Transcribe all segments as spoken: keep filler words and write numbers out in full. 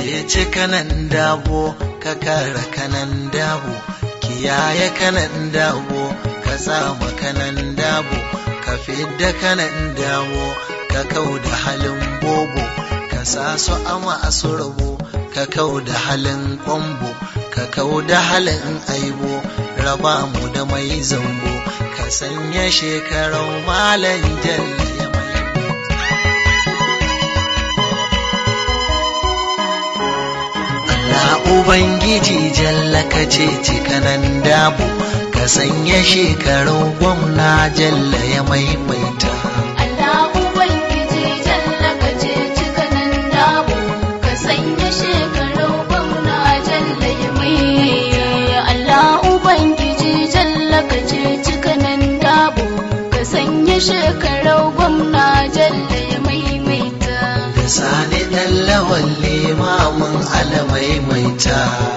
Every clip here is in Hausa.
ceci kanan dabo ka kara kanan dabo, kiyaye kanan dabo ka tsama kanan dabo, ka fidda kanan dabo ka kauda halin bobo, ka sa su ama su rabo, ka kauda halin kwambo, ka kauda halin aibo, raba mu da mai zambo, ka sanya shekarau malan jalla ya mai. Allah Ubangiji jalla ka ceci kanan dabo, ka sanya shekarau gwamna jalla ya maimaita. Allah Ubangiji jalla ka ceci kanan dabo, ka sanya shekarau gwamna jalla ya maimaita. Allah Ubangiji jalla ka ceci kanan dabo, ka sanya shekarau gwamna jalla ya maimaita. Da sani ɗan lawan limamin alamaimaita.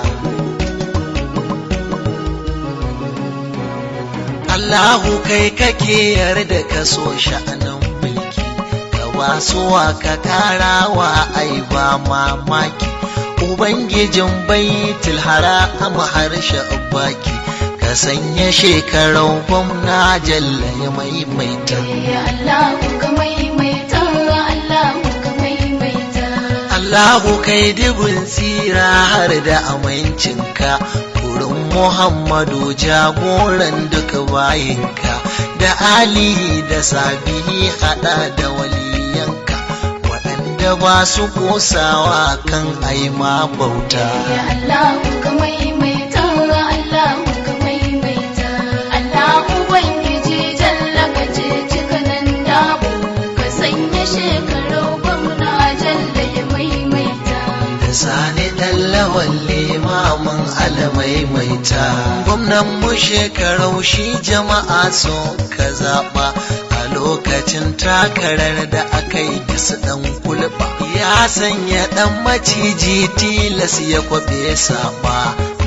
Allahu kai kake yarda ka so sha'anin mulki, ka wasuwa ka karawa ai ba mamaki. Ubangijin baitul haram harshe baki, ka sanya shekarau gwamna jalla ya maimaita. Allahu ka maimaita, Allahu ka maimaita. Allahu kai dubin tsira har da amincinka, wurin Muhammadu jagoran duka bayinka, da alihi da sabihi hada da waliyanka, waɗanda ba su kosawa kan aima bauta. Allahu ka maimaita, Allahu ka maimaita. Allah Ubangiji jalla ka ceci kanan dabo, ka sanya shekarau gwamna jalla ya maimaita. Da sani ɗan lawan limamin alamaimaita. Gwamnan mu shekarau shi jama'a so ka zaɓa, a lokacin takarar da aka yi bisa ɗan kulɓa. Ya sanya ɗan maciji tilas ya kwaɓe saɓa,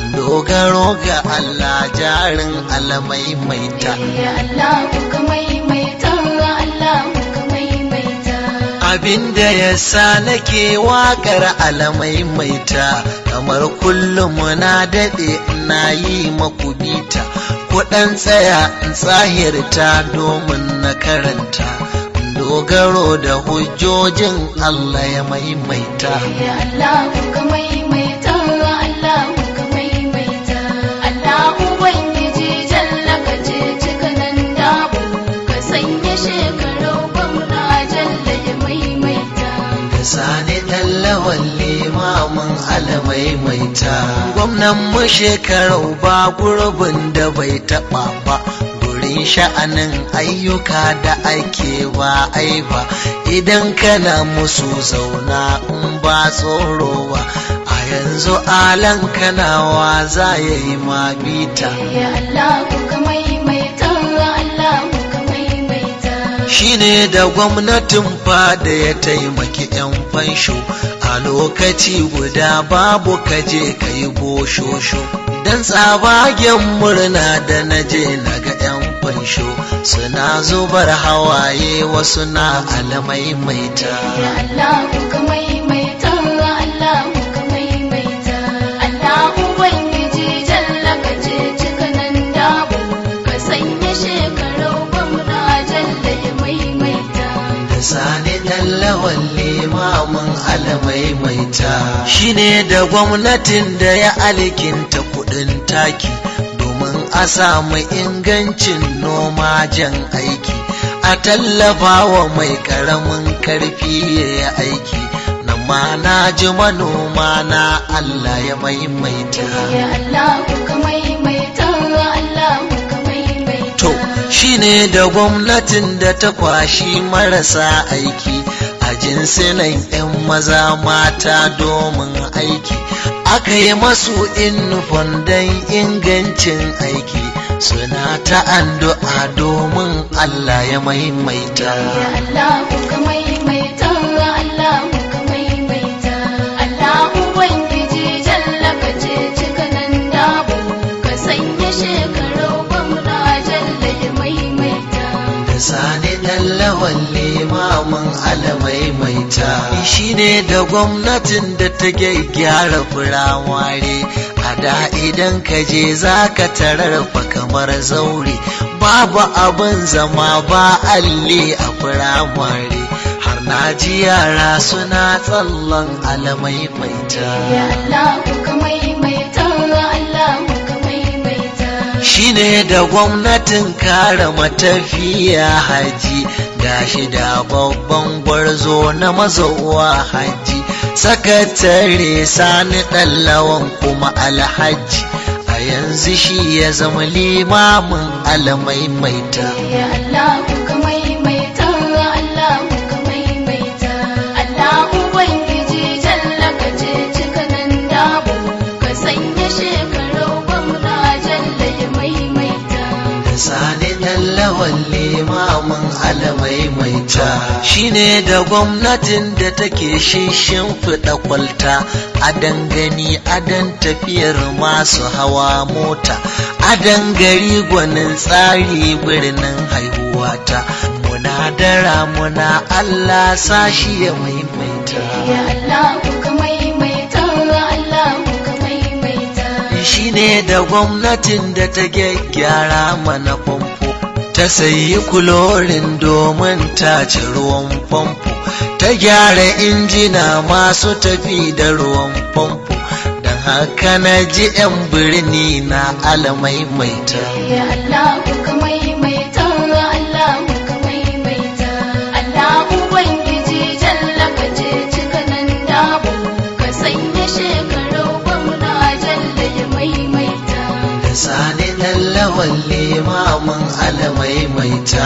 dogaro ga Allah jarin alamaimaita. Allahu ka maimaita, Allahu ka maimaita. Abinda ya sa nake waƙar alamaimaita, kamar kullum na daɗe na yi maku bita, kuɗan tsaya in tsahirta domin na karanta, dogaro da hujjojin Allah ya maimaita. Allahu ka maimaita, Allahu ka maimaita. Allah Ubangiji jalla ka ceci kanan dabo, ka sanya shekarau gwamna jalla ya maimaita. Da sani ɗan lawan limamin alamaimaita. Gwamnan mu shekarau ba gurbin da bai taɓa ba, gurin sha'anin ayyuka da ake ba ai ba, idan kana musu zauna in ba tsoro ba, a yanzu alan kanawa za ya yi ma bita. Allahu ka maimaita, Allahu ka maimaita. Shi ne da gwamnatin fada ya taimaki 'yan fansho, a lokaci guda babu kaje ka yi boshosho, dan tsabagen murna da naje na ga 'yan fansho suna zubar hawaye wasu na alamaimaita. Allahu ka maimaita, Allahu ka maimaita. Allah Ubangiji jalla ka ceci kanan dabo, ka sanya shekarau gwamna jalla ya maimaita. Da sani ɗan lawan limamin alamaimaita. Shi ne da gwamnatin da ya alkinta kuɗin taki, domin a samu ingancin noma jan aiki, a tallafa wa mai ƙaramin ƙarfi ya yi aiki, na ma na ji manoma na Allah ya maimaita. Allahu ka maimaita, Allahu ka maimaita. To, shi ne da gwamnatin da ta kwashi marasa aiki a jinsinan 'yan maza mata domin aiki, aka yi masu inufon don ingancin aiki, suna ta addu'a domin Allah ya maimaita. Allahu ka maimaita, Allahu ka maimaita. Allah Ubangiji jalla ka ceci kanan dabo, ka sanya shekarau gwamna jalla ya maimaita. Da sani ɗan lawan limamin alamaimaita. shine da gwamnatin da ta gyara firamare a da idan ka je za ka tararfa kamar zaure babu abin zama ba alli a firamare har na ji yara suna tsallan alamai maita ya Allah ka maimaita Allah ka maimaita shine da gwamnatin kare matafiya haji gashi da babban gwarzo na mazowa haji sakatare sani ɗallawan kuma alhaji a yanzu shi ya zama limamin alamaimaita ya Allah ka maimaita Allah ka maimaita Allah ubangiji jalla ka ce cikanan dabo ka sanya shekaru gwamna jalla ya maimaita sani ɗallawan limamin alamaimaita shine da gwamnatin da take shishin fiɗa kwalta a dangane adan tafiyar masu hawa mota a dangari gwanin tsari birnin haihuwata muna dara muna Allah sashi ya maimaita ya Allah ka maimaita Allah ka maimaita shine da gwamnatin da ta gyara mana famfo ta sayi kulorin domin tace ruwan famfo ta gyara injina masu tafi da ruwan famfo don haka na ji 'yan birni na alamaimaita ya Allah ka maimaita Allah ka maimaita Allah ubangiji jalla ka ce cikanan dabo ka sanya shekaru gwamna jalla ya maimaita da sani ɗallawan limamin alamaimaita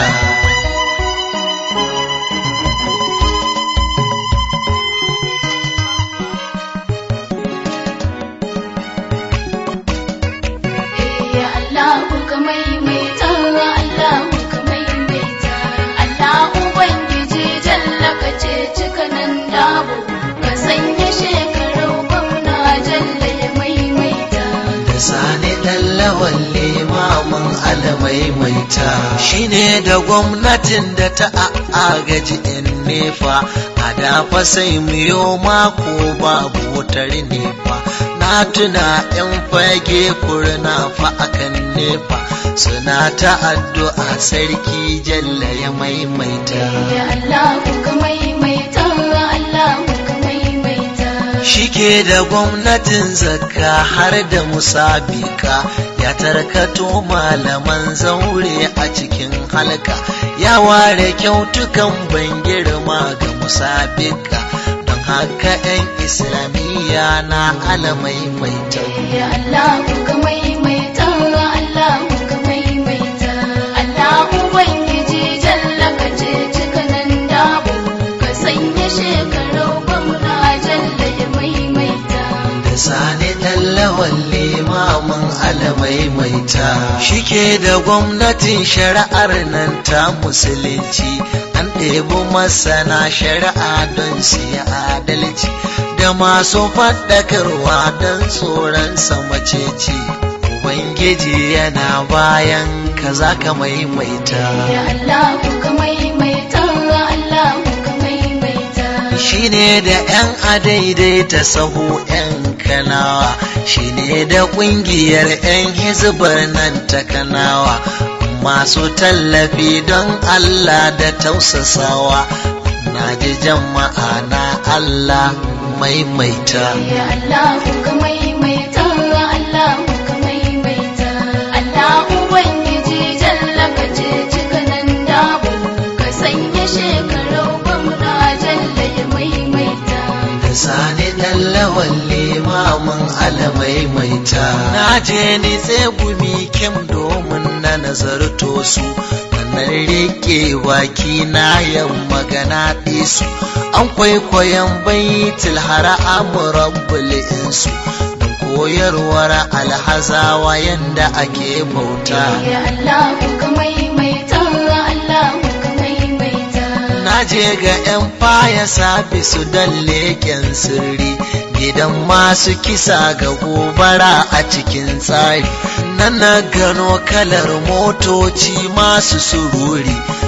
ya Allah ka maimaita Allah ka maimaita Allah ubangiji jalla ka ce cikanan dabo ka sanya shekaru gwamna jalla ya maimaita da sani ɗallawan limamin alamaimaita shine da gwamnatin da ta agaji in nefa a dafa sai miyo mako babu wutar nefa na tuna yan fage kurna fa akan nefa suna ta addu'a sarki jalla ya maimaita ya Allah ka maimaita Allah ka maimaita shike da gwamnatin zakka har da musabika ya tarkato malaman zaure a cikin halka ya ware kyautukan ban girma ga musabika don haka 'yan islamiyya na alamaimaita ya Allah ka maimaita Allah ka maimaita Allah ubangiji jalla ka ce cikanan dabo ka sanya shekaru gwamna jalla ya maimaita da sani ɗallawan limamin alamaimaita shike da gwamnatin shari'ar nan ta musulunci an ɗebi masana shari'a don siya adalci da masu faɗakarwa don tsoron samaceci ubangiji yana bayan ka za ka maimaita ya Allah ka maimaita Allah ka maimaita shine da 'yan adaidaita sahu 'yan kanawa shine da ƙungiyar 'yan hizbar nan ta kanawa masu tallafi don Allah da tausasawa na ji jama'a na Allah maimaita ya Allah ka maimaita Allah ka maimaita Allah ubangiji jalla ka ce cikanan dabo ka sanya shekaru gwamna jalla ya maimaita da sani ɗallawan limamin alamaimaita na je ni tsegumi kim domin na nazarto su na rike baki na yan magana ɗisu an kwaikwayon baitul hara'amu rabbul insu don koyarwar alhazawa yanda ake bauta ya Allah ka maimaita Allah ka maimaita na je ga 'yan faya sabisu don leƙen sirri gidan masu kisa ga gobara a cikin tsari nan na gano kalar motoci masu sururi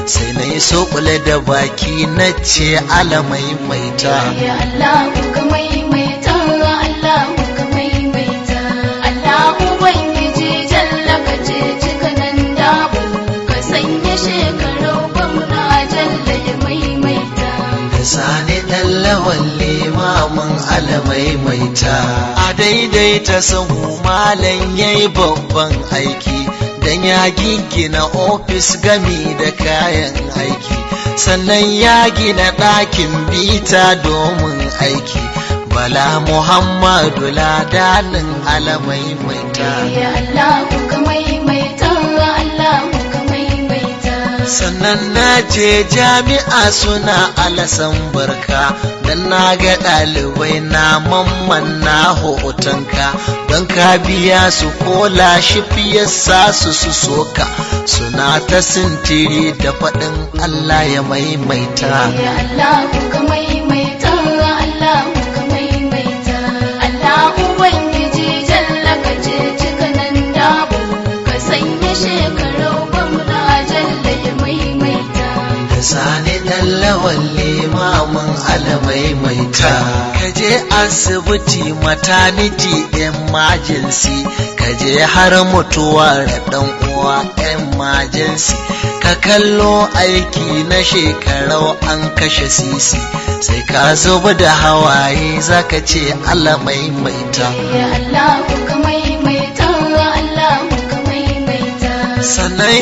sai na yi sokule da baki na ce ala maimaita. Ya Allah ka maimaita, Allah ka maimaita. Allah Ubangiji jalla ka ce cikanan dabo, ka sanya shekaru gwamna jalla ya maimaita. Da sani ɗan lawan limamin ala maimaita. A daidaita sahu malam yayi babban aiki, dan ya gina ofis gami da kayan aiki, sannan ya gina ɗakin bita domin aiki. Bala Muhammadu ladanin ala maimaita. Ya Allah ka maimaita, Allah ka maimaita. Sannan na je jami'a suna alasan barka, dan na ga ɗalibai na mamman na hotonka, don ka biya su kola shi fiye sa su su soka, suna ta sintiri da faɗin Allah ya maimaita. Ya Allah ka maimaita, Allah ka maimaita. Allah Ubangiji jalla ka ce cikanan dabo, ka sanya shekaru gwamna jalla ya maimaita. Da sani ɗan lawan limamin ala maimaita. Ka je asibiti maternity emergency, ka je har mutuwa da ɗan uwa emergency, ka kallo aiki na shekarau an kashe sisi, sai ka zuba da hawaye zaka ce ala maimaita. Ya Allah ka maimaita, Allah ka maimaita. Sannan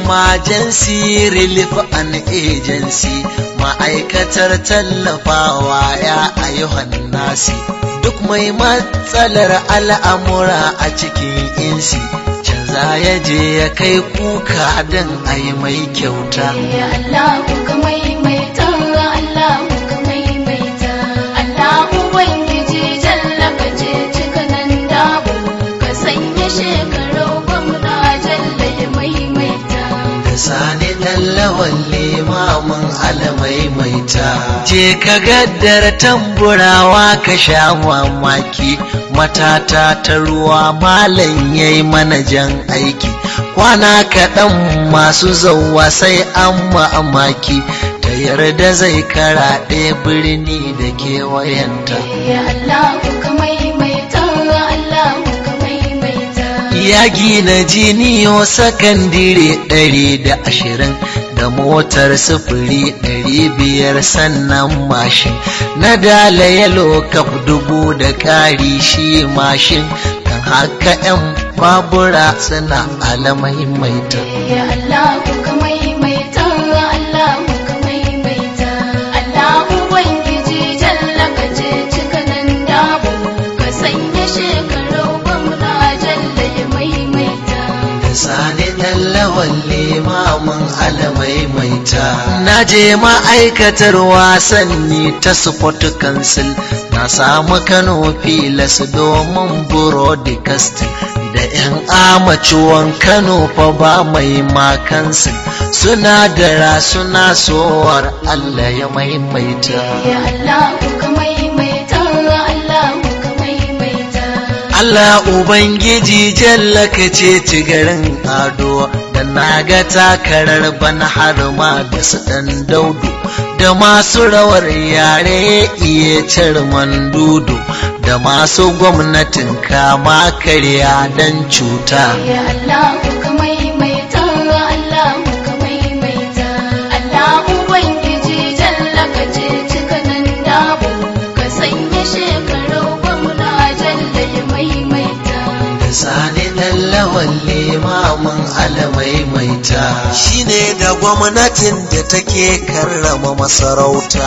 emergency relief and agency, ma'aikatar tallafawa ya ayyuhan nasi, duk mai matsalar al'amura a cikin insi, can za ya je ya kai kuka don a yi mai kyauta. Ya Allah ka maimaita, Allah ka maimaita. Allah Ubangiji jalla ka ce cikanan dabo, ka sanya shekaru gwamna jalla ya maimaita. Da sani ɗan lawan limamin ala maimaita. Je ka gaddar tamburawa ka sha mamaki, matata ta ruwa malam yayi manajan aiki, kwana kaɗan masu zauwa sai an mamaki, ta yarda zai karaɗe birni da kewayenta. Ya Allah ka maimaita, Allah ka maimaita. Ya gina jiniyo sakandire ɗari da ashirin, da motar sufuri ɗari biyar, sannan mashin na dala yalo kaf dubu da ƙari shi mashin, kan haka 'yan babura suna ala maimaita. Ya Allah ka maimaita, Allah ka maimaita. Allah Ubangiji jalla ka ce cikanan dabo, ka sanya shekaru gwamna jalla ya maimaita. Da sani ɗan lawan limamin ala maimaita. Na je ma'aikatar wasanni ta sport council, na samu Kano filas domin broadcasting, da 'yan amaciwon Kano fa ba mai makansu, suna dara suna sowar Allah ya maimaita. Ya Allah ka maimaita, Allah ka maimaita. Allah Ubangiji jalla ka ce ci garin ado, da na ga takarar bana har ma da su ɗan daudu, da masu rawar yare iya cirman dudu, da masu gwamnatin kama karya don cuta. Ya Allah ka maimaita, Allah ka maimaita. Allah Ubangiji jalla ka ce cikanan dabo, ka sanya shekaru gwamna jalla ya maimaita. Da sani ɗan lawan limamin ala maimaita. Shi ne da gwamnatin da take karrama masarauta,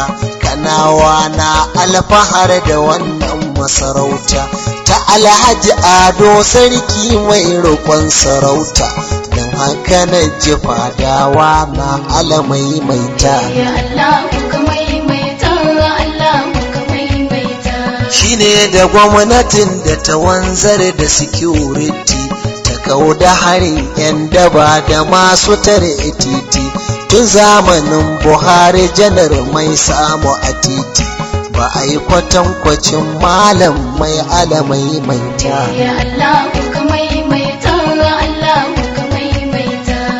Kanawa na alfahar da wannan masarauta ta Alhaji Ado sarki mai roƙon sarauta, don haka na ji fadawa na ala maimaita. Ya Allah ka maimaita, Allah ka maimaita. Shi ne da gwamnatin da ta wanzar da security, ta kauda harin 'yan daba da masu tare titi, tun zamanin Buhari janar mai samu a titi, ba a yi kwatankwacin malam mai ala maimaita. Ya Allah ka maimaita, Allah ka maimaita. Don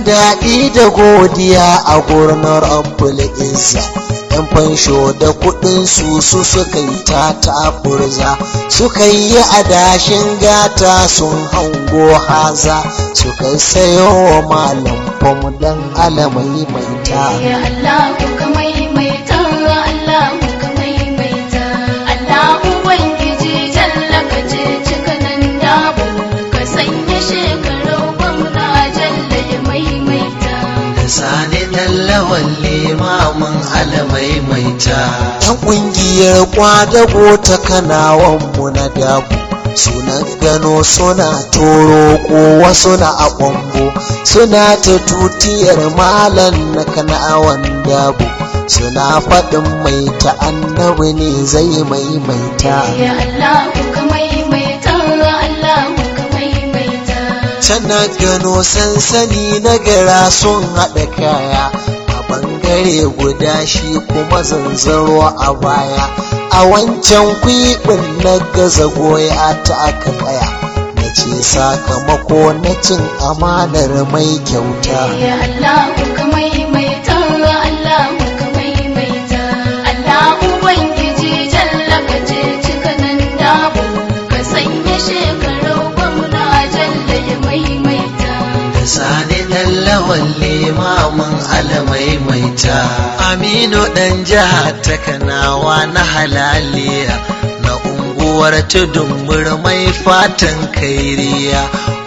daɗi da godiya a gurin rabbul izza. yan fansho da kuɗin su su suka yi ta taburza, suka yi adashin gata sun hango haza, suka sayo wa malam fam dan alamai mai ta. Ya Allah ka maimaita, Allah ka maimaita, Allah ubangiji jalla ka ce cikanan dabo, ka sanya shekaru gwamna jalla ya maimaita. Da sani dallawan limamin alamaimaita. Yan ƙungiyar kwadago ta kanawanmu na dabu, suna gano suna toro ko wasu na a ƙwambo, suna ta tutiyar malan na kanawan dabu, suna faɗin mai ta annabi ne zai maimaita. Ya Allah ka maimaita, Allah ka maimaita. Tana gano sansani na gara sun haɗa kaya, a bangare guda shi kuma zanzaro a baya, a wancan kwiɓin na gaza goya ta aka kaya, na ce sakamako na cin amanar mai kyauta. Ya Allah ka maimaita, Allah ka maimaita, Allah ubangiji jalla ka ce cikanan dabo, ka sanya shekaru gwamna jalla ya maimaita. Da sani dallawan limamin alamaimaita. Aminu ɗan jiha ta kanawa na halaliya, na unguwar tudun murmai fatan kairiya,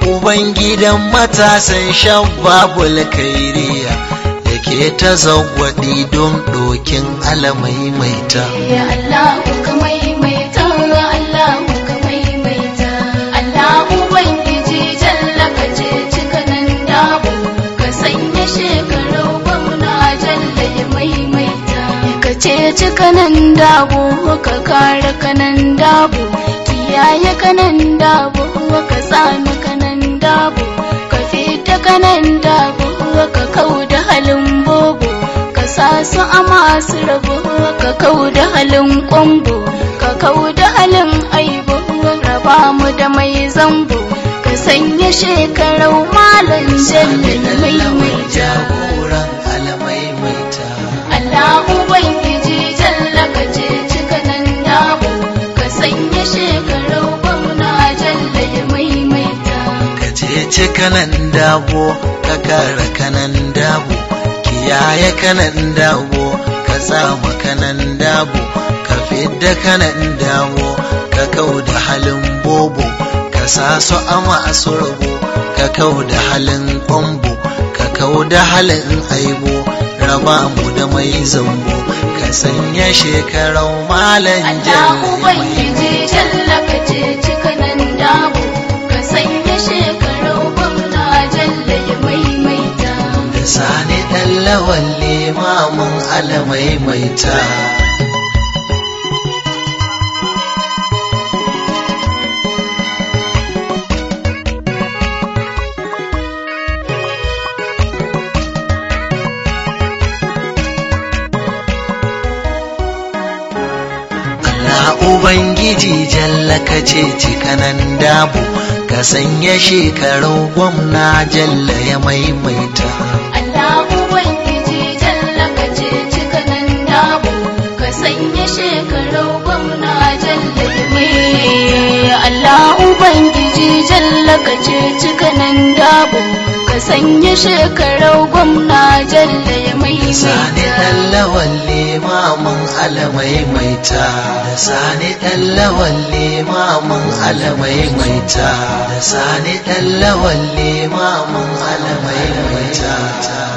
ubangidan matasan shababul kairiya, da ke ta zagwaɗi don ɗokin alamaimaita. Ya Allah ka maimaita, Allah ka maimaita, Allah ubangiji jalla ka ce cikanan dabo, ka sanya shekaru gwamna jalla ya maimaita. Ka ce cikanan dabo, ka kare kanan dabo, kiyaye kanan dabo, ka tsami kanan dabo, ka fita kanan dabo, ka kauda halin bobo, ka sa su a masu rabo, ka kauda halin kwambo, ka kauda halin aibo, raba mu da mai zambo, ka sanya shekarau malan jalla ya maimaita. Allah ubangiji jalla ka ce cikanan dabo, ka sanya shekarau gwamna jalla ya maimaita. Ka ce cikanan dabo, ka kare kanan dabo, kiyaye kanan dabo, ka tsama kanan dabo, ka fidda kanan dabo, ka kauda halin bobo, ka sa su a masu rabo, ka kauda halin kwambo, ka kauda halin aibo, raba mu da mai zambo, ka sanya shekarau malan Allah ubangiji jalla ka ce cikanan dabo, ka sanya shekarau gwamna jalla ya maimaita. Da sani dallawan limamin alamaimaita. Ubangiji jalla ka ce cikanan dabo, ka sanya shekaru gwamna jalla ya maimaita. Allah ubangiji jalla ka ce cikanan dabo, ka sanya shekaru gwamna jalla ya maimaita. Allah ubangiji jalla ka ce cikanan dabo, ka sanya shekaru gwamna jalla ya maimaita. Sani dallawan limamin alamaimaita. Da sani dallawan limamin alamaimaita. Da sani dallawan limamin alamaimaita.